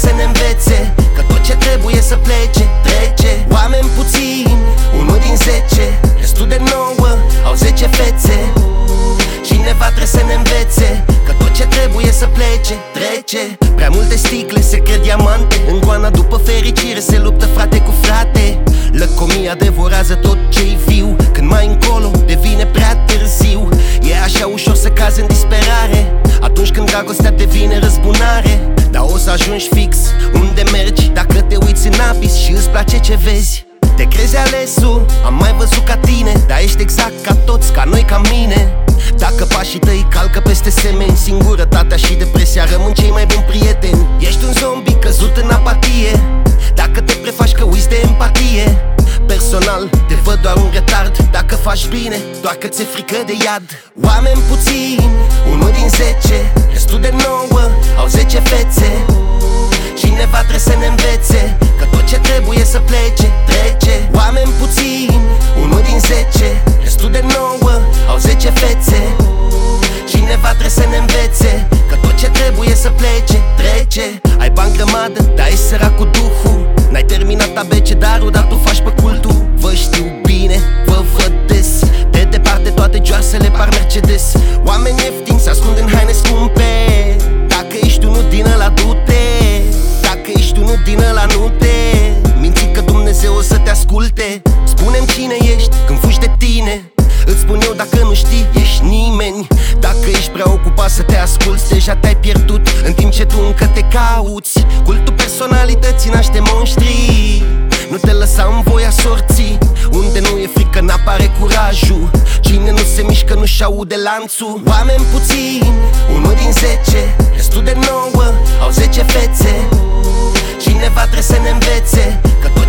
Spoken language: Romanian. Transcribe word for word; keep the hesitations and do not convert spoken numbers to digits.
să ne învețe că tot ce trebuie să plece, trece. Oameni puțini, unul din zece, restul de nouă au zece fețe. Cineva trebuie să ne învețe că tot ce trebuie să plece, trece. Prea multe sticle se cred diamante, în goana după fericire se luptă frate cu frate. Lăcomia devorează tot ce-i viu, când mai încolo devine prea târziu. E așa ușor să cazi în disperare atunci când dragostea devine răzbunare. Dar o să ajungi fix unde mergi dacă te uiți în abis și îți place ce vezi. Te crezi alesul, am mai văzut ca tine, dar ești exact ca toți, ca noi, ca mine. Dacă pașii tăi calcă peste semeni, singurătatea și depresia rămân cei mai buni prieteni. Ești un zombie căzut în apatie dacă te prefaci că uiți de empatie. Personal, te văd doar un retard dacă faci bine, doar că ți-e frică de iad. Oameni puțini, unul din zece, restul de nouă au zece fețe. Cineva trebuie să ne învețe că tot ce trebuie să plece, trece. Oameni puțini, unul din zece, restul de nouă au zece fețe. Cineva trebuie să ne învețe că tot ce trebuie să plece, trece. Ai bani grămadă, dar ești sărac cu duhul. N-ai terminat abecedarul, dar tu faci pe cultul. Vă știu bine, vă văd des, de departe toate joasele par Mercedes. Oameni ieftini se ascund în haine scumpe. Dacă ești unul din ăla, du-te. Dacă ești unul din ăla, nu te minți că Dumnezeu o să te asculte. Spune-mi cine ești când fugi de tine. Îți spun eu dacă nu știi, ești nimeni. Dacă ești prea ocupat să te asculți, deja te-ai pierdut în timp ce tu încă te cauți. Cultul personalității naște monștri. Nu te lăsa în voia sorții. Unde nu e frică n-apare curajul. Cine nu se mișcă nu-și aude lanțul. Oameni puțini, unul din zece, restul de nouă au zece fețe. Cineva trebuie să ne învețe că tot